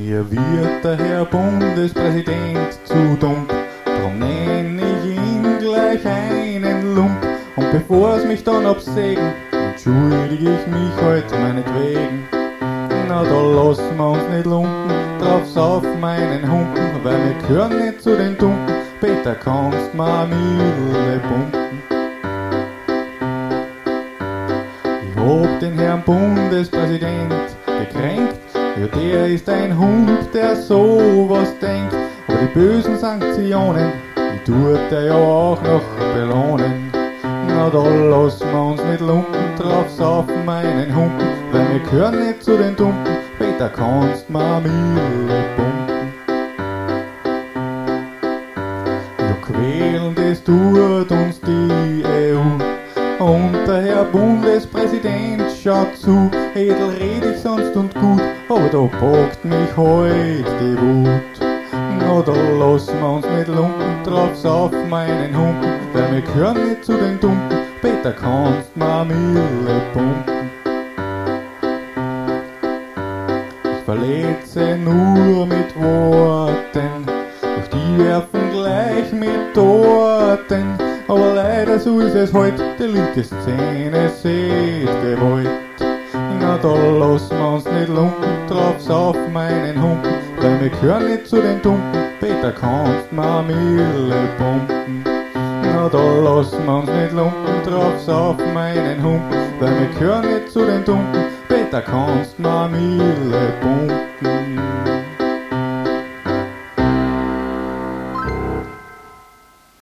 Mir wird der Herr Bundespräsident zu dumm, drum nenn ich ihn gleich einen Lump. Und bevor's mich dann absägen, entschuldige ich mich halt meinetwegen. Na, da lassen wir uns nicht lumpen, drauf's auf meinen Humpen, weil wir gehören nicht zu den Dumpen. Peter, kannst ma Mille pumpen. Ich hab den Herrn Bundespräsident gekränkt, ja, der ist ein Hund, der sowas denkt. Aber die bösen Sanktionen, die tut er ja auch noch belohnen. Na, da lassen wir uns nicht lumpen, drauf's auf meinen Humpen, weil wir gehören nicht zu den Dumpen. Peter, kannst ma Mille pumpen. Ja, quälendes tut uns die EU und der Herr Bundespräsident schaut zu. Edel red ich sonst und gut, aber da packt mich heut die Wut. Na, da lassen wir uns nicht lumpen, drauf's auf meinen Humpen, weil wir gehören nicht zu den Dumpen. Peter, kannst ma Mille pumpen. Ich verletze nur mit Worten, doch die werfen gleich mit Torten. Aber leider so ist es heut, die linke Szene seht Gewalt. Na, da lassen wir uns nicht lumpen, drauf's auf meinen Humpen, weil wir gehören nicht zu den Dumpen. Peter, kannst ma Mille pumpen. Na, da lassen wir uns nicht lumpen, drauf's auf meinen Humpen, weil wir gehören nicht zu den Dumpen. Peter, kannst ma Mille pumpen.